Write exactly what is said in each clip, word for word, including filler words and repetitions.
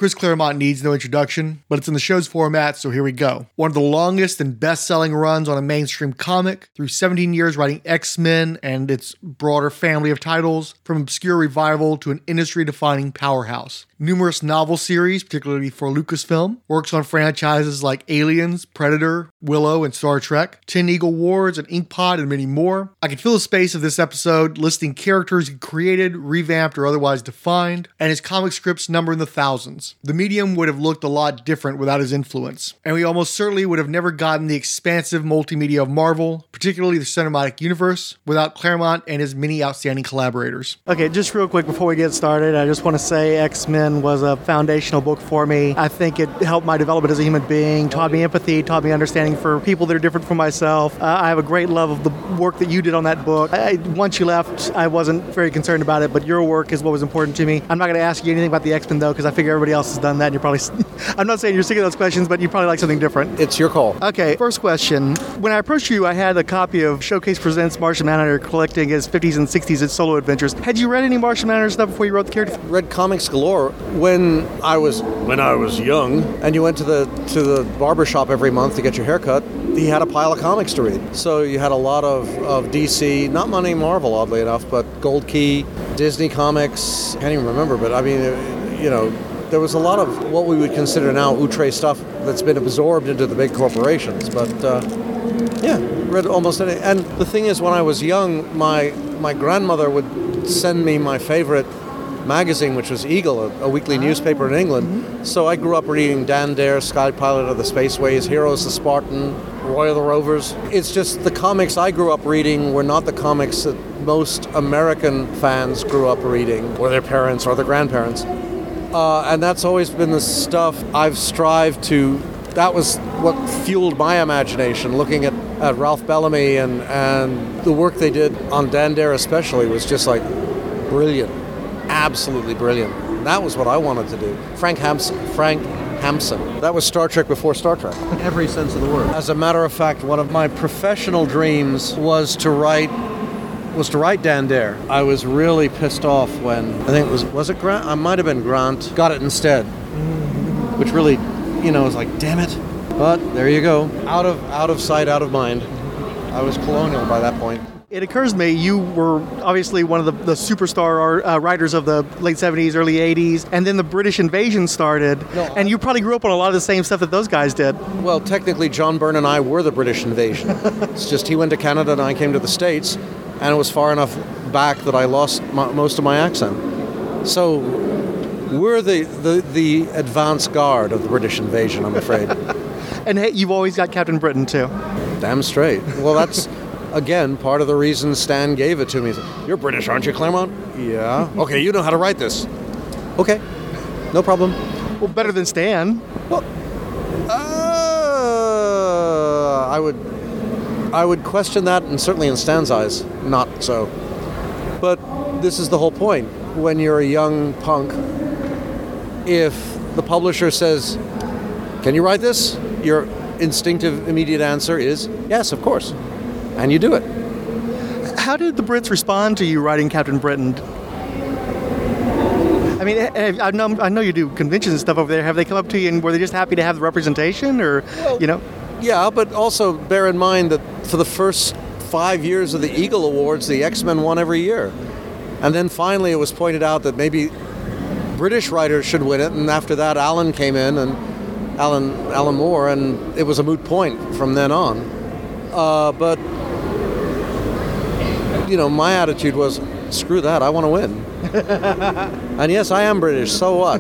Chris Claremont needs no introduction, but it's in the show's format, so here we go. One of the longest and best-selling runs on a mainstream comic, through seventeen years writing X-Men and its broader family of titles, from obscure revival to an industry-defining powerhouse. Numerous novel series, particularly for Lucasfilm, works on franchises like Aliens, Predator, Willow, and Star Trek, Tin Eagle Wars, and Inkpot, and many more. I could fill the space of this episode listing characters he created, revamped, or otherwise defined, and his comic scripts number in the thousands. The medium would have looked a lot different without his influence, and we almost certainly would have never gotten the expansive multimedia of Marvel, particularly the cinematic universe, without Claremont and his many outstanding collaborators. Okay, just real quick before we get started, I just want to say X-Men was a foundational book for me. I think it helped my development as a human being, taught me empathy, taught me understanding for people that are different from myself. Uh, I have a great love of the work that you did on that book. I, once you left, I wasn't very concerned about it, but your work is what was important to me. I'm not going to ask you anything about the X-Men, though, because I figure everybody else has done that, and you're probably... I'm not saying you're sick of those questions, but you probably like something different. It's your call. Okay, first question. When I approached you, I had a copy of Showcase Presents Martian Manhunter collecting his fifties and sixties at solo adventures. Had you read any Martian Manhunter stuff before you wrote the character? Read comics galore. When I was when I was young, and you went to the to the barber shop every month to get your hair cut, he had a pile of comics to read. So you had a lot of, of D C, not many Marvel, oddly enough, but Gold Key, Disney Comics, can't even remember, but I mean, you know, there was a lot of what we would consider now outre stuff that's been absorbed into the big corporations. But uh, yeah, read almost any. And the thing is, when I was young, my my grandmother would send me my favorite magazine, which was Eagle, a, a weekly newspaper in England. Mm-hmm. So I grew up reading Dan Dare, Sky Pilot of the Spaceways, Heroes the Spartan, Roy of the Rovers. It's just the comics I grew up reading were not the comics that most American fans grew up reading, or their parents or their grandparents. Uh, and that's always been the stuff I've strived to. That was what fueled my imagination, looking at, at Ralph Bellamy and, and the work they did on Dan Dare especially was just like brilliant. Absolutely brilliant. That was what I wanted to do. Frank Hampson. Frank Hampson. That was Star Trek before Star Trek. In every sense of the word. As a matter of fact, one of my professional dreams was to write was to write Dan Dare. I was really pissed off when I think it was was it Grant? I might have been Grant. Got it instead, which really, you know, was like, damn it. But there you go. Out of out of sight, out of mind. I was colonial by that point. It occurs to me you were obviously one of the, the superstar uh, writers of the late seventies, early eighties, and then the British invasion started, no, and you probably grew up on a lot of the same stuff that those guys did. Well, technically, John Byrne and I were the British invasion. It's just he went to Canada and I came to the States, and it was far enough back that I lost my, most of my accent. So we're the, the, the advance guard of the British invasion, I'm afraid. And hey, you've always got Captain Britain, too. Damn straight. Well, that's... Again, part of the reason Stan gave it to me is, you're British, aren't you, Claremont? Yeah. Okay, you know how to write this. Okay, no problem. Well, better than Stan. Well, uh, I would, I would question that, and certainly in Stan's eyes, not so. But this is the whole point. When you're a young punk, if the publisher says, "Can you write this?" your instinctive, immediate answer is, "Yes, of course." And you do it. How did the Brits respond to you writing Captain Britain? I mean, I know, I know you do conventions and stuff over there. Have they come up to you and were they just happy to have the representation, or, well, you know? Yeah, but also bear in mind that for the first five years of the Eagle Awards, the X-Men won every year. And then finally it was pointed out that maybe British writers should win it, and after that Alan came in, and Alan, Alan Moore, and it was a moot point from then on. Uh, but... You know, my attitude was, screw that, I want to win. And yes, I am British, so what?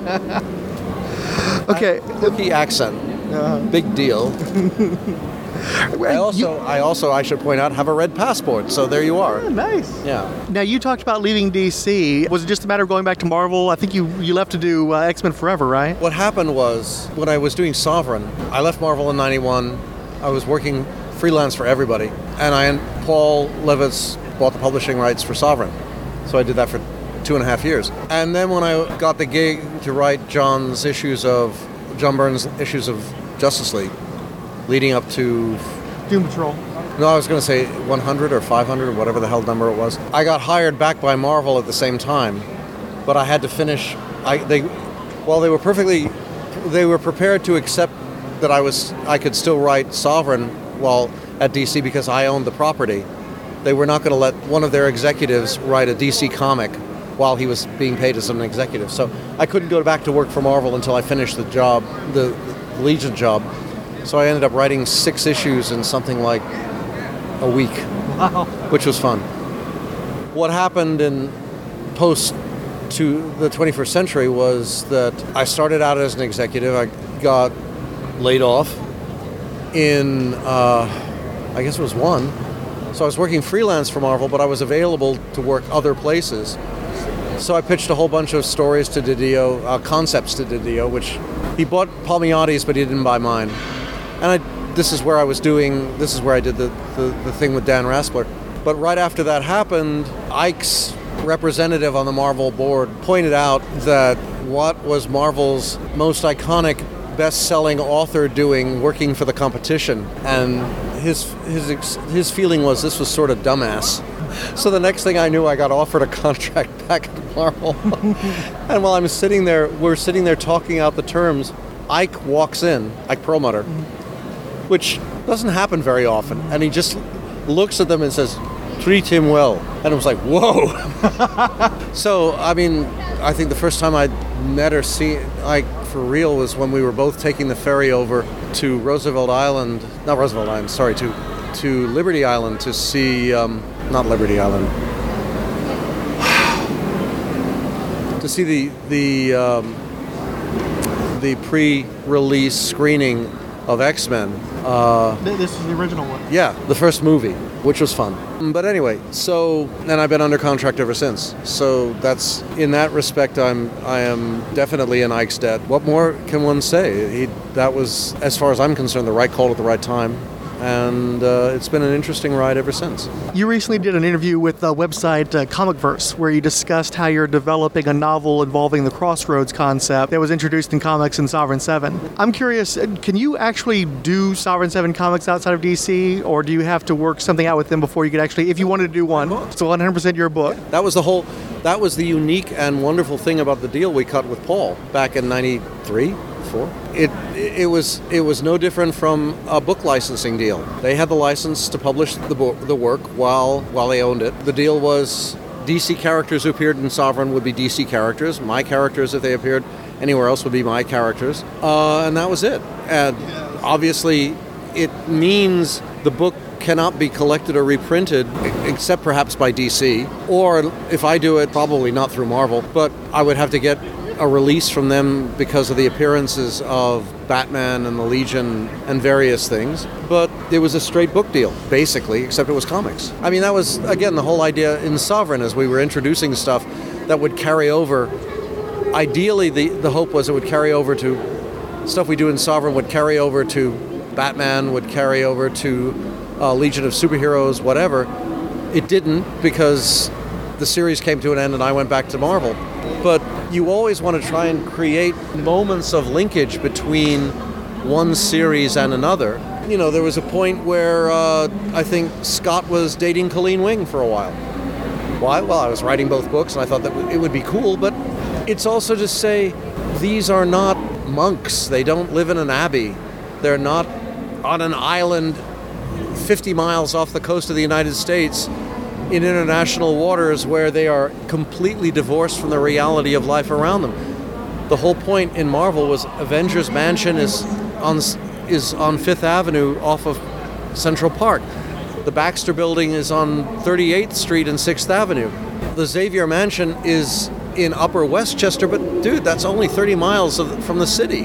Okay. Quirky accent. Uh-huh. Big deal. I also, I also, I should point out, have a red passport, so there you are. Oh, nice. Yeah. Now, you talked about leaving D C. Was it just a matter of going back to Marvel? I think you, you left to do uh, X-Men Forever, right? What happened was, when I was doing Sovereign, I left Marvel in ninety-one. I was working freelance for everybody, and I and Paul Levitz bought the publishing rights for Sovereign, so I did that for two and a half years. And then when I got the gig to write John's issues of John Byrne's issues of Justice League, leading up to Doom Patrol. No, I was going to say one hundred or five hundred or whatever the hell number it was. I got hired back by Marvel at the same time, but I had to finish. I they while they were perfectly, they were prepared to accept that I was, I could still write Sovereign while at D C because I owned the property. They were not going to let one of their executives write a D C comic while he was being paid as an executive. So I couldn't go back to work for Marvel until I finished the job, the, the Legion job. So I ended up writing six issues in something like a week, Wow. which was fun. What happened in post to the twenty-first century was that I started out as an executive. I got laid off in, uh, I guess it was one. So I was working freelance for Marvel, but I was available to work other places. So I pitched a whole bunch of stories to Didio, uh, concepts to Didio, which he bought Palmiotti's, but he didn't buy mine. And I, this is where I was doing, this is where I did the, the, the thing with Dan Raspler. But right after that happened, Ike's representative on the Marvel board pointed out that what was Marvel's most iconic, best-selling author doing working for the competition? And his his his feeling was this was sort of dumbass. So the next thing I knew, I got offered a contract back at Marvel. And while I'm sitting there, we're sitting there talking out the terms, Ike walks in, Ike Perlmutter, which doesn't happen very often. And he just looks at them and says, "Treat him well." And it was like, whoa. So, I mean, I think the first time I met or see Ike for real was when we were both taking the ferry over to Roosevelt Island, not Roosevelt Island, sorry, to to Liberty Island to see, um, not Liberty Island, to see the the um, the pre-release screening of X-Men. Uh, This is the original one. yeah, the first movie, which was fun. But anyway, so and I've been under contract ever since. So that's in that respect, I'm I am definitely in Ike's debt. What more can one say? He that was, as far as I'm concerned, the right call at the right time. And uh, it's been an interesting ride ever since. You recently did an interview with the website uh, Comicverse, where you discussed how you're developing a novel involving the Crossroads concept that was introduced in comics in Sovereign seven. I'm curious, uh, can you actually do Sovereign seven comics outside of D C, or do you have to work something out with them before you could actually, if you wanted to do one, it's one hundred percent your book? That was the whole, that was the unique and wonderful thing about the deal we cut with Paul back in ninety-three. It it was it was no different from a book licensing deal. They had the license to publish the book, the work while while they owned it. The deal was D C characters who appeared in Sovereign would be D C characters. My characters, if they appeared anywhere else, would be my characters, uh, and that was it. And obviously, it means the book cannot be collected or reprinted, except perhaps by D C, or if I do it, probably not through Marvel. But I would have to get a release from them because of the appearances of Batman and the Legion and various things. But it was a straight book deal, basically, except it was comics. I mean, that was, again, the whole idea in Sovereign, as we were introducing stuff that would carry over. Ideally, the, the hope was it would carry over to, stuff we do in Sovereign would carry over to Batman, would carry over to uh, Legion of Superheroes, whatever. It didn't, because the series came to an end and I went back to Marvel. But you always want to try and create moments of linkage between one series and another. You know, there was a point where uh, I think Scott was dating Colleen Wing for a while. Why? Well, I was writing both books and I thought that it would be cool, but it's also to say these are not monks. They don't live in an abbey. They're not on an island fifty miles off the coast of the United States in international waters where they are completely divorced from the reality of life around them. The whole point in Marvel was Avengers Mansion is on is on Fifth Avenue off of Central Park. The Baxter Building is on thirty-eighth Street and Sixth Avenue. The Xavier Mansion is in Upper Westchester, but dude, that's only thirty miles of, from the city.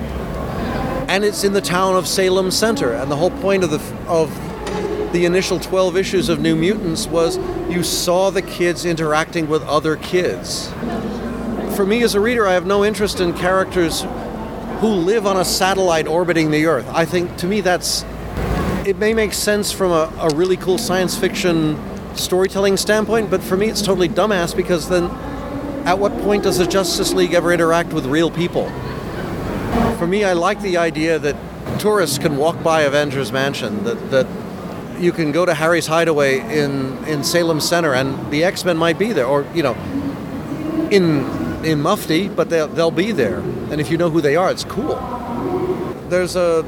And it's in the town of Salem Center. And the whole point of the of the initial twelve issues of New Mutants was you saw the kids interacting with other kids. For me as a reader, I have no interest in characters who live on a satellite orbiting the Earth. I think, to me, that's, it may make sense from a, a really cool science fiction storytelling standpoint, but for me it's totally dumbass, because then at what point does the Justice League ever interact with real people? For me, I like the idea that tourists can walk by Avengers Mansion, that, that you can go to Harry's Hideaway in, in Salem Center and the X-Men might be there, or, you know, in in mufti, but they'll, they'll be there. And if you know who they are, it's cool. There's a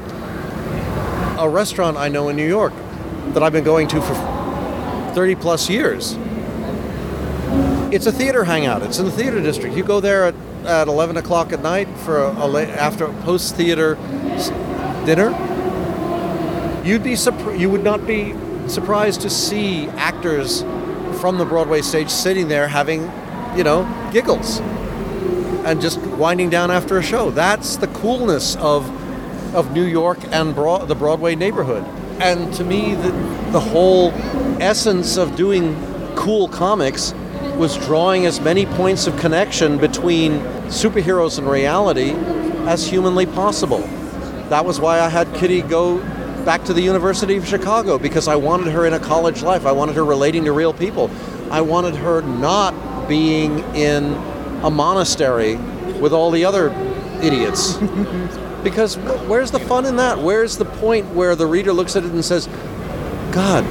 a restaurant I know in New York that I've been going to for thirty plus years. It's a theater hangout. It's in the theater district. You go there at, at eleven o'clock at night for a, a late, after a post-theater dinner. You'd be surpri- you would not be surprised to see actors from the Broadway stage sitting there having, you know, giggles and just winding down after a show. That's the coolness of of New York and Broad- the Broadway neighborhood. And to me, the, the whole essence of doing cool comics was drawing as many points of connection between superheroes and reality as humanly possible. That was why I had Kitty go back to the University of Chicago, because I wanted her in a college life. I wanted her relating to real people. I wanted her not being in a monastery with all the other idiots. Because where's the fun in that? Where's the point where the reader looks at it and says, God,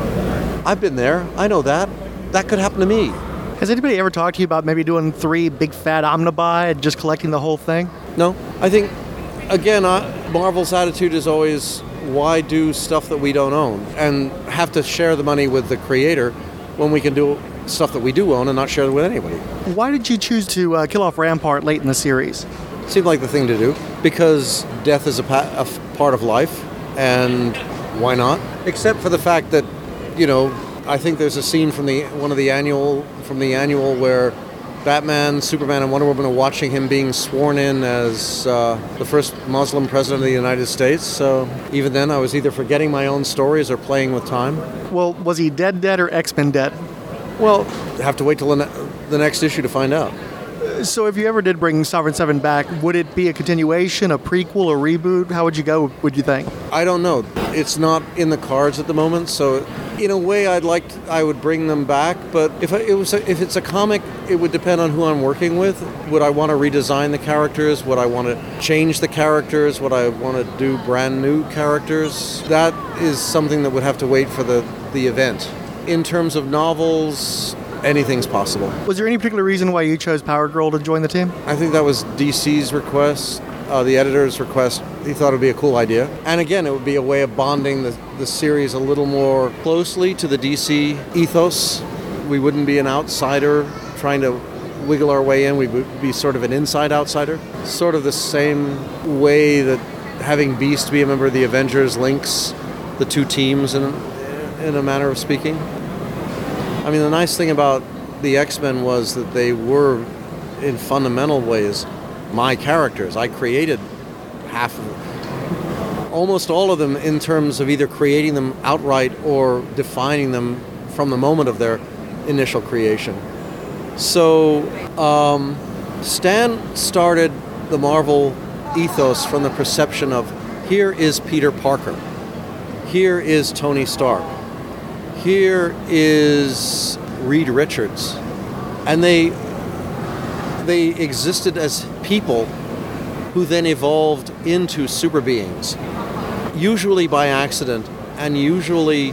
I've been there. I know that. That could happen to me. Has anybody ever talked to you about maybe doing three big fat omnibuy and just collecting the whole thing? No. I think, again, uh, Marvel's attitude is always, why do stuff that we don't own and have to share the money with the creator when we can do stuff that we do own and not share it with anybody? Why did you choose to uh, kill off Rampart late in the series? Seemed like the thing to do, because death is a, pa- a f- part of life, and why not? Except for the fact that, you know, I think there's a scene from the one of the annual from the annual where Batman, Superman, and Wonder Woman are watching him being sworn in as uh, the first Muslim president of the United States. So even then, I was either forgetting my own stories or playing with time. Well, was he dead dead or X-Men dead? Well, have to wait till the, ne- the next issue to find out. So if you ever did bring Sovereign Seven back, would it be a continuation, a prequel, a reboot? How would you go, would you think? I don't know. It's not in the cards at the moment, so in a way I'd like to, I would bring them back, but if I, it was a, if it's a comic, it would depend on who I'm working with. Would I want to redesign the characters? Would I want to change the characters? Would I want to do brand new characters? That is something that would have to wait for the, the event. In terms of novels, anything's possible. Was there any particular reason why you chose Power Girl to join the team? I think that was D C's request, uh, the editor's request. He thought it would be a cool idea. And again, it would be a way of bonding the, the series a little more closely to the D C ethos. We wouldn't be an outsider trying to wiggle our way in. We would be sort of an inside outsider. Sort of the same way that having Beast be a member of the Avengers links the two teams in, in a manner of speaking. I mean, the nice thing about the X-Men was that they were, in fundamental ways, my characters. I created half of them. Almost all of them in terms of either creating them outright or defining them from the moment of their initial creation. So, um, Stan started the Marvel ethos from the perception of, here is Peter Parker. Here is Tony Stark. Here is Reed Richards. And they they existed as people who then evolved into super beings, usually by accident and usually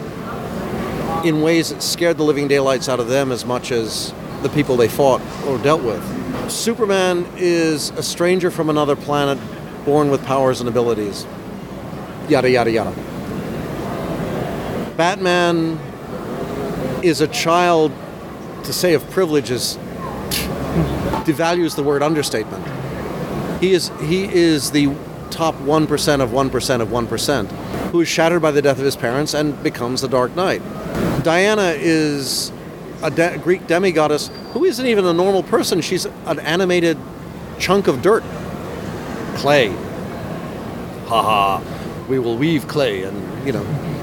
in ways that scared the living daylights out of them as much as the people they fought or dealt with. Superman is a stranger from another planet, born with powers and abilities. Yada, yada, yada. Batman is a child, to say of privileges, devalues the word understatement. He is he is the top one percent of one percent of one percent, who is shattered by the death of his parents and becomes the Dark Knight. Diana is a de- Greek demigoddess who isn't even a normal person. She's an animated chunk of dirt. Clay. Ha ha. We will weave clay and, you know.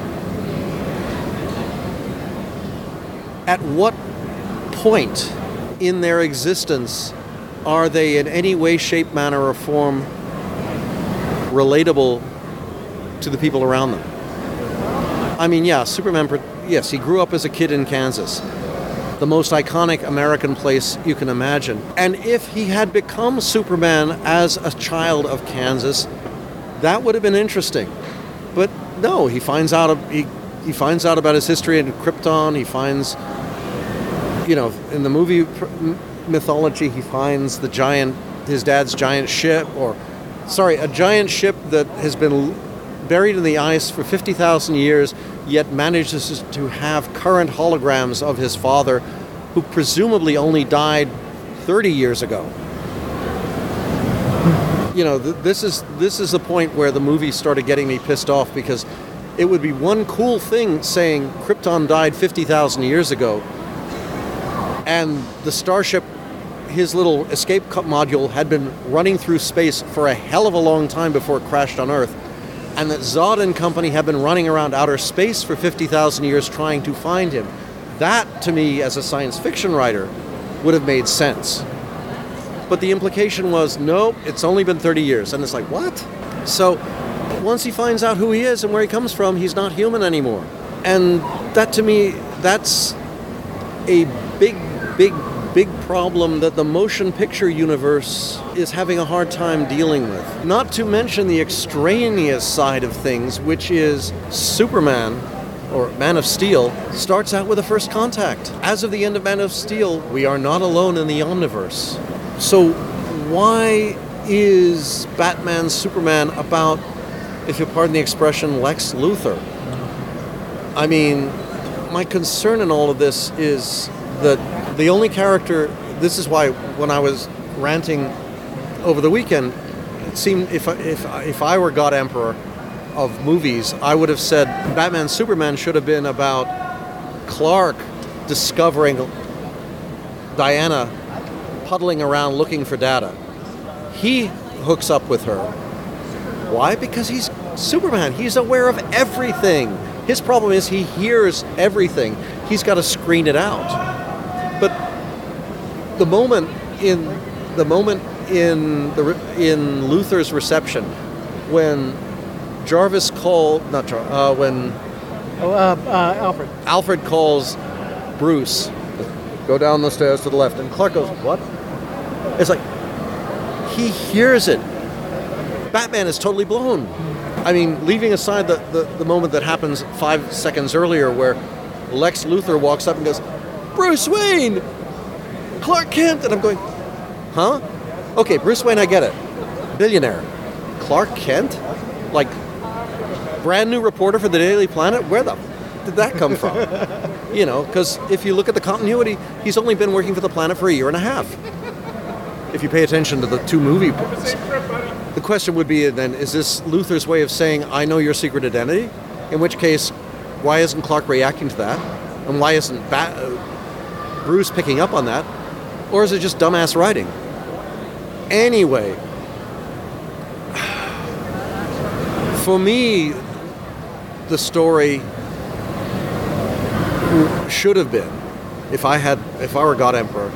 At what point in their existence are they in any way, shape, manner, or form relatable to the people around them? I mean, yeah, Superman, yes, he grew up as a kid in Kansas, the most iconic American place you can imagine. And if he had become Superman as a child of Kansas, that would have been interesting. But no, he finds out he he finds out about his history in Krypton. He finds, you know, in the movie mythology, he finds the giant, his dad's giant ship, or, sorry, a giant ship that has been buried in the ice for fifty thousand years, yet manages to have current holograms of his father, who presumably only died thirty years ago. You know, th- this is this is the point where the movie started getting me pissed off, because it would be one cool thing saying Krypton died fifty thousand years ago, and the starship, his little escape module, had been running through space for a hell of a long time before it crashed on Earth, and that Zod and company have been running around outer space for fifty thousand years trying to find him. That, to me, as a science fiction writer, would have made sense. But the implication was, nope, it's only been thirty years. And it's like, what? So once he finds out who he is and where he comes from, he's not human anymore. And that, to me, that's a big, big, big problem that the motion picture universe is having a hard time dealing with. Not to mention the extraneous side of things, which is Superman, or Man of Steel, starts out with a first contact. As of the end of Man of Steel, we are not alone in the Omniverse. So why is Batman Superman about, if you pardon the expression, Lex Luthor? I mean, my concern in all of this is that the only character, this is why when I was ranting over the weekend, it seemed if I, if, if I were God Emperor of movies, I would have said Batman Superman should have been about Clark discovering Diana puddling around looking for data. He hooks up with her. Why? Because he's Superman. He's aware of everything. His problem is he hears everything. He's got to screen it out. But the moment in the moment in the in Luthor's reception, when Jarvis called, not Jarvis, uh, when Oh, uh, uh, Alfred. Alfred calls Bruce, go down the stairs to the left, and Clark goes, what? It's like, he hears it. Batman is totally blown. I mean, leaving aside the, the, the moment that happens five seconds earlier where Lex Luthor walks up and goes, Bruce Wayne! Clark Kent! And I'm going, huh? Okay, Bruce Wayne, I get it. Billionaire. Clark Kent? Like, brand new reporter for the Daily Planet? Where the f- did that come from? You know, because if you look at the continuity, he's only been working for the Planet for a year and a half. If you pay attention to the two movie books. The question would be then, is this Luthor's way of saying, I know your secret identity? In which case, why isn't Clark reacting to that? And why isn't Bat- uh, Bruce picking up on that? Or is it just dumbass writing? Anyway, for me, the story should have been, if I had, if I were God Emperor,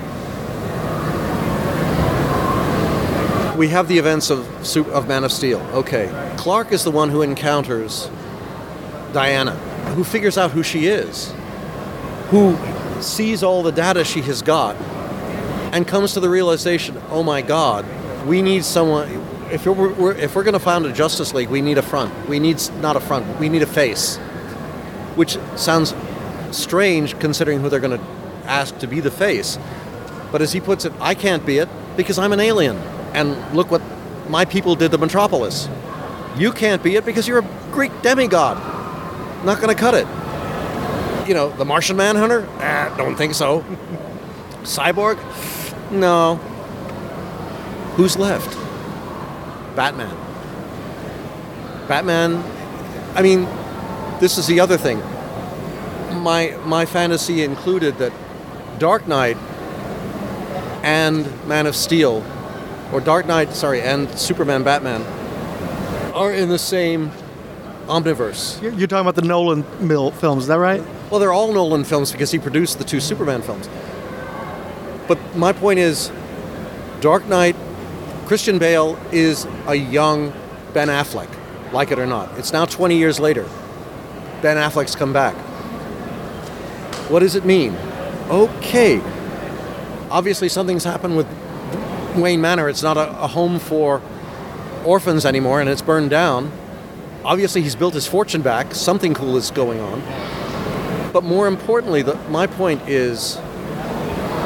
we have the events of of Man of Steel. Okay, Clark is the one who encounters Diana, who figures out who she is, who sees all the data she has got, and comes to the realization, oh my God, we need someone. If we're, we're if we're going to found a Justice League, we need a front. We need not a front. We need a face, which sounds strange considering who they're going to ask to be the face. But as he puts it, I can't be it because I'm an alien. And look what my people did to Metropolis. You can't be it because you're a Greek demigod. Not going to cut it. You know, the Martian Manhunter? Ah, don't think so. Cyborg? No. Who's left? Batman. Batman, I mean, this is the other thing. My, my fantasy included that Dark Knight and Man of Steel, or Dark Knight, sorry, and Superman, Batman, are in the same omniverse. You're, you're talking about the Nolan Mill films, is that right? Well, they're all Nolan films because he produced the two Superman films. But my point is, Dark Knight, Christian Bale is a young Ben Affleck, like it or not. It's now twenty years later. Ben Affleck's come back. What does it mean? Okay. Obviously something's happened with Wayne Manor. It's not a, a home for orphans anymore, and it's burned down. Obviously, he's built his fortune back. Something cool is going on. But more importantly, the, my point is,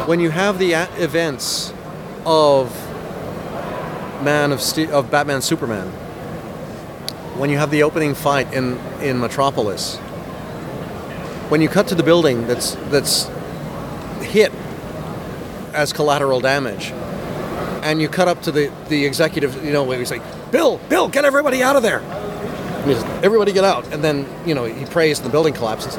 when you have the a- events of Man of Ste- of Batman Superman, when you have the opening fight in, in Metropolis, when you cut to the building that's that's hit as collateral damage, and you cut up to the, the executive, you know, where he's like, Bill, Bill, get everybody out of there. And he's, everybody get out. And then, you know, he prays and the building collapses.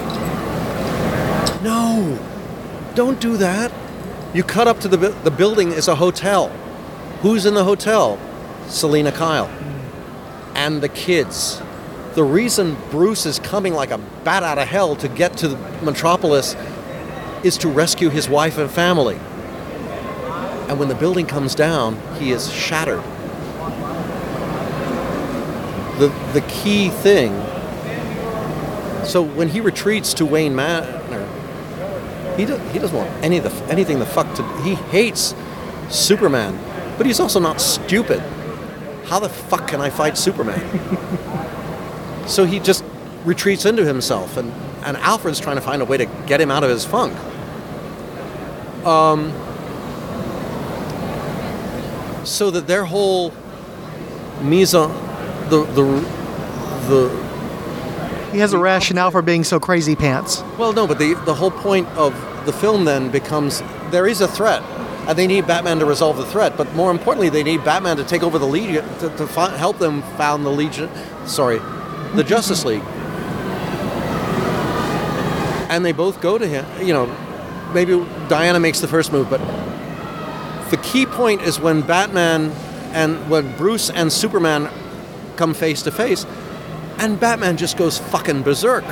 No, don't do that. You cut up to the the building is a hotel. Who's in the hotel? Selina Kyle. And the kids. The reason Bruce is coming like a bat out of hell to get to Metropolis is to rescue his wife and family. And when the building comes down, he is shattered. The the key thing, so when he retreats to Wayne Manor, he, do, he doesn't want any of the, anything the fuck to, he hates Superman, but he's also not stupid. How the fuck can I fight Superman? So he just retreats into himself, and, and Alfred's trying to find a way to get him out of his funk. Um, so that their whole mise en, the, the, the... He has a rationale for being so crazy pants. Well, no, but the, the whole point of the film then becomes there is a threat, and they need Batman to resolve the threat, but more importantly, they need Batman to take over the Legion, to, to fi- help them found the Legion, sorry, the Justice League. And they both go to him, you know, maybe Diana makes the first move, but the key point is when Batman and when Bruce and Superman come face to face, and Batman just goes fucking berserk.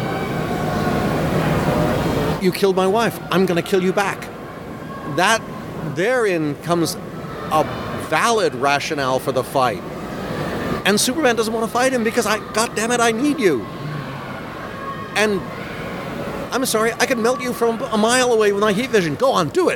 You killed my wife, I'm gonna kill you back. That, therein comes a valid rationale for the fight. And Superman doesn't want to fight him because, I, God damn it, I need you. And I'm sorry, I can melt you from a mile away with my heat vision. Go on, do it.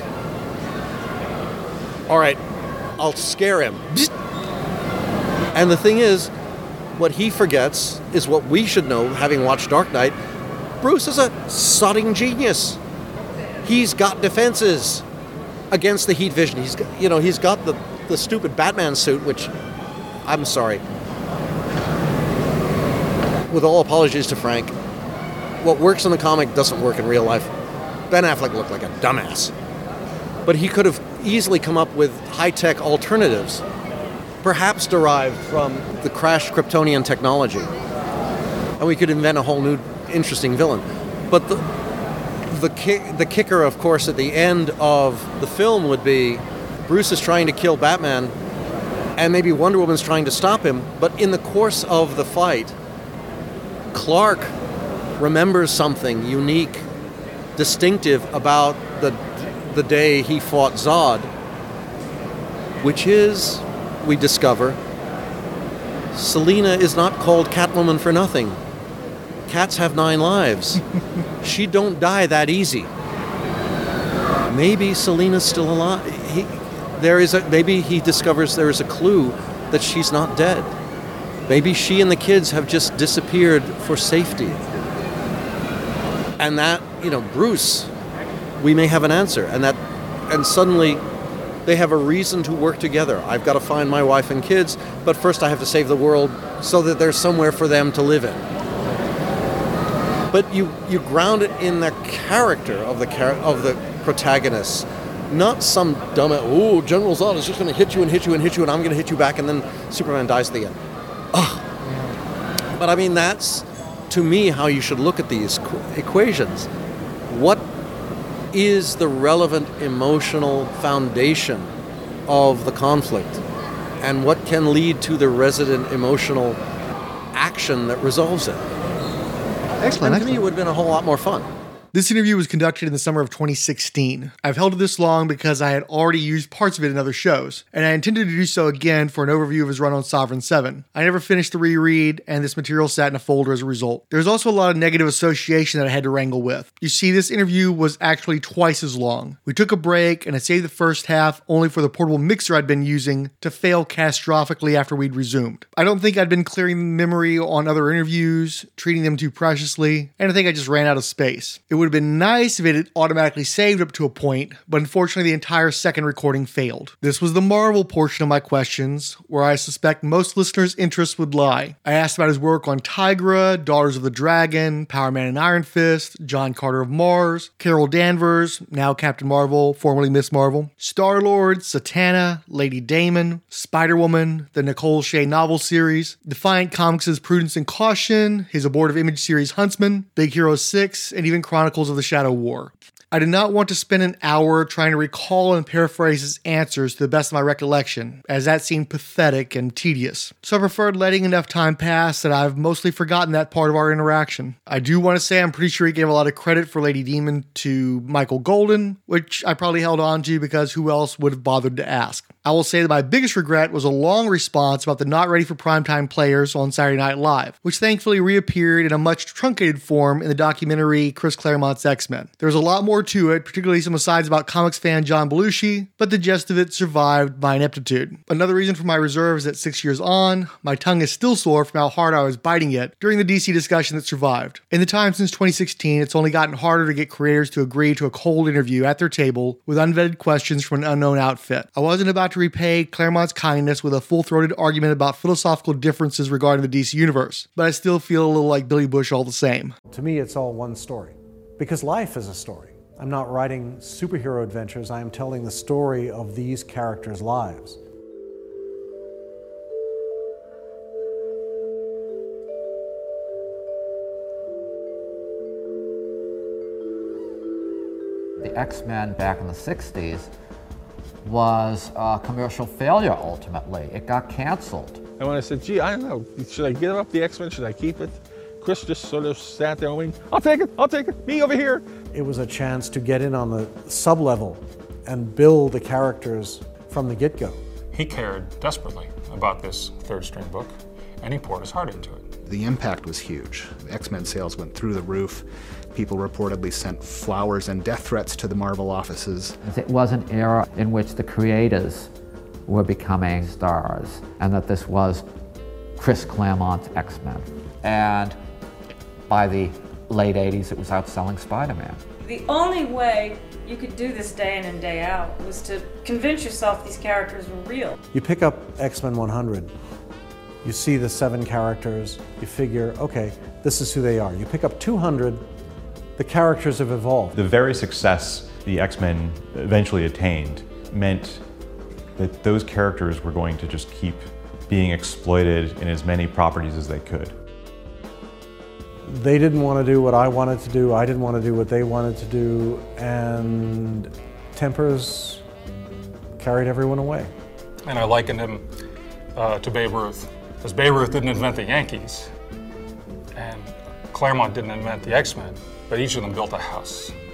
All right, I'll scare him. And the thing is, what he forgets is what we should know, having watched Dark Knight. Bruce is a sodding genius. He's got defenses against the heat vision. He's got, you know, he's got the, the stupid Batman suit, which, I'm sorry. With all apologies to Frank, what works in the comic doesn't work in real life. Ben Affleck looked like a dumbass. But he could have easily come up with high-tech alternatives, perhaps derived from the crashed Kryptonian technology. And we could invent a whole new interesting villain. But the the, ki- the kicker, of course, at the end of the film would be Bruce is trying to kill Batman, and maybe Wonder Woman's trying to stop him, but in the course of the fight, Clark remembers something unique, distinctive about the the day he fought Zod, which is, we discover, Selina is not called Catwoman for nothing. Cats have nine lives. She don't die that easy. Maybe Selina's still alive. He, there is a, maybe he discovers there is a clue that she's not dead. Maybe she and the kids have just disappeared for safety. And that, you know, Bruce, we may have an answer. And that, and suddenly they have a reason to work together. I've got to find my wife and kids, but first I have to save the world so that there's somewhere for them to live in. But you, you ground it in the character of the char- of the protagonist, not some dumb, oh, General Zod is just going to hit you and hit you and hit you and I'm going to hit you back, and then Superman dies at the end. Ugh. But I mean, that's, to me, how you should look at these qu- equations. What is the relevant emotional foundation of the conflict? And what can lead to the resident emotional action that resolves it? Excellent. And to me, it would have been a whole lot more fun. This interview was conducted in the summer of twenty sixteen. I've held it this long because I had already used parts of it in other shows, and I intended to do so again for an overview of his run on Sovereign seven. I never finished the reread, and this material sat in a folder as a result. There's also a lot of negative association that I had to wrangle with. You see, this interview was actually twice as long. We took a break, and I saved the first half only for the portable mixer I'd been using to fail catastrophically after we'd resumed. I don't think I'd been clearing memory on other interviews, treating them too preciously, and I think I just ran out of space. It would have been nice if it had automatically saved up to a point, but unfortunately the entire second recording failed. This was the Marvel portion of my questions, where I suspect most listeners' interests would lie. I asked about his work on Tigra, Daughters of the Dragon, Power Man and Iron Fist, John Carter of Mars, Carol Danvers, now Captain Marvel, formerly Miss Marvel, Star-Lord, Satana, Lady Damon, Spider-Woman, the Nicole Shea novel series, Defiant Comics' Prudence and Caution, his abortive Image series Huntsman, Big Hero six, and even Chronicles of the Shadow War. I did not want to spend an hour trying to recall and paraphrase his answers to the best of my recollection, as that seemed pathetic and tedious. So I preferred letting enough time pass that I've mostly forgotten that part of our interaction. I do want to say I'm pretty sure he gave a lot of credit for Lady Demon to Michael Golden, which I probably held on to because who else would have bothered to ask. I will say that my biggest regret was a long response about the not ready for primetime players on Saturday Night Live, which thankfully reappeared in a much truncated form in the documentary Chris Claremont's X-Men. There was a lot more to it, particularly some asides about comics fan John Belushi, but the gist of it survived my ineptitude. Another reason for my reserve is that six years on, my tongue is still sore from how hard I was biting it during the D C discussion that survived. In the time since twenty sixteen, it's only gotten harder to get creators to agree to a cold interview at their table with unvetted questions from an unknown outfit. I wasn't about to repay Claremont's kindness with a full-throated argument about philosophical differences regarding the D C universe, but I still feel a little like Billy Bush all the same. To me, it's all one story, because life is a story. I'm not writing superhero adventures, I am telling the story of these characters' lives. The X-Men back in the sixties was a commercial failure ultimately. It got canceled. And when I said, gee, I don't know, should I give up the X-Men, should I keep it? Chris just sort of sat there and went, I'll take it, I'll take it, me over here. It was a chance to get in on the sub-level and build the characters from the get-go. He cared desperately about this third string book, and he poured his heart into it. The impact was huge. X-Men sales went through the roof. People reportedly sent flowers and death threats to the Marvel offices. It was an era in which the creators were becoming stars, and that this was Chris Claremont's X-Men. And by the late eighties, it was outselling Spider-Man. The only way you could do this day in and day out was to convince yourself these characters were real. You pick up X-Men one hundred, you see the seven characters, you figure, okay, this is who they are. You pick up two hundred, the characters have evolved. The very success the X-Men eventually attained meant that those characters were going to just keep being exploited in as many properties as they could. They didn't want to do what I wanted to do, I didn't want to do what they wanted to do, and tempers carried everyone away. And I likened him uh, to Babe Ruth, because Babe Ruth didn't invent the Yankees, and Claremont didn't invent the X-Men, but each of them built a house.